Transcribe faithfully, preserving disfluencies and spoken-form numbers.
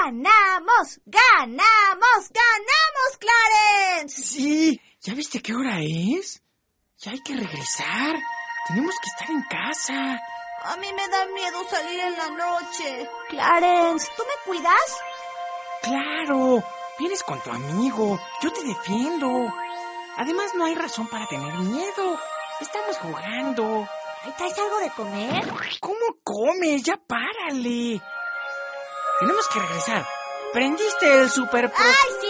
¡Ganamos! ¡Ganamos! ¡Ganamos, Clarence! Sí, ¿ya viste qué hora es? Ya hay que regresar. Tenemos que estar en casa. A mí me da miedo salir en la noche. Clarence, ¿tú me cuidas? Claro, vienes con tu amigo. Yo te defiendo. Además, no hay razón para tener miedo. Estamos jugando. ¿Ahí traes algo de comer? ¿Cómo comes? Ya párale. Tenemos que regresar. ¿Prendiste el super... ¡Ay, sí!